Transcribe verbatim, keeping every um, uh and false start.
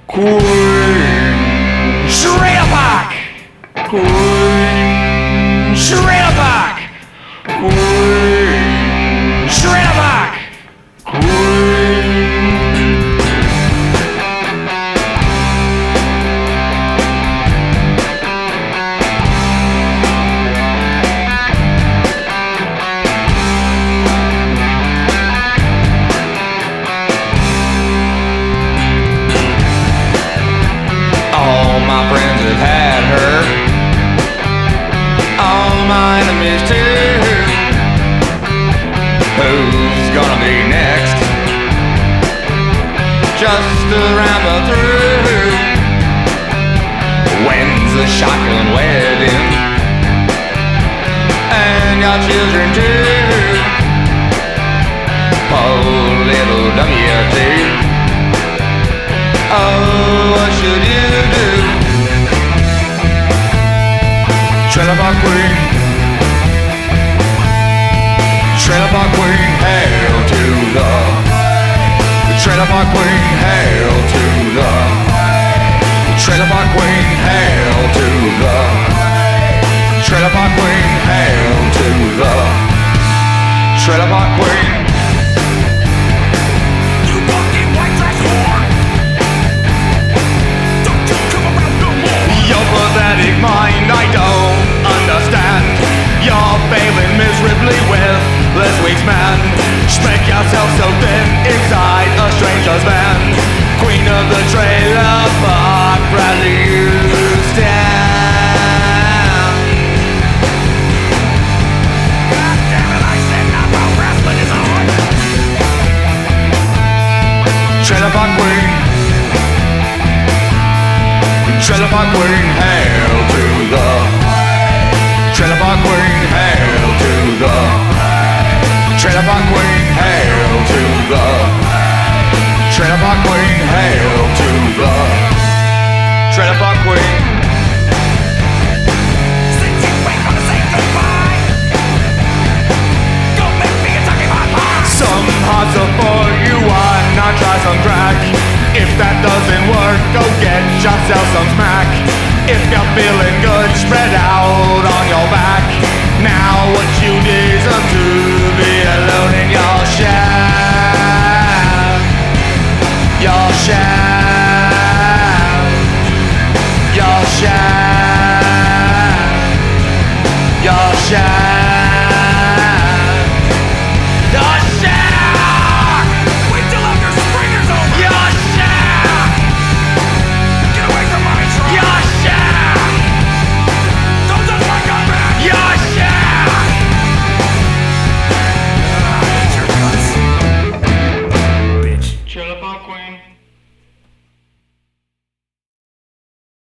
Queen Shridapak! Queen Shridapak! Queen Shridapak! Queen. All my friends have had her, all my enemies too. Who's gonna be next? Just a ramble through. When's the shotgun wedding? And got children too. Poor little W T. Oh, what should you do? Shridapak Queen, Shridapak Queen, hail to the Shridapak Queen, hail to the Shridapak Queen, hail to the Shridapak Queen, hail to the Shridapak Queen. You fucking white trash whore! Don't you come around no more! Your pathetic mind I don't understand. You're failing miserably with this week's man. Spread yourself so thin inside a stranger's van. Queen of the trailer park, proudly you stand. God damn it, I said now about wrestling is on! Shridapak Queen, Shridapak Queen, hail to the Shridapak Queen, hail to the Shridapak Queen, hail to the Shridapak Queen, hail to the Shridapak Queen. Since you ain't gonna say goodbye, go make me a turkey pot pie! Some hustle for you, why not try some crack? If that doesn't work, go get yourself some smack. If you're feeling good, spread out on your back. Now what you deserve to be alone in your shack. Your shack. Your shack. Your shack. Your shack. Wait till after springer's over! Your shack. Get away from my truck! Your shack. Don't touch my gun, man! Your shack. I hate your guts. Bitch. Shridapak Queen.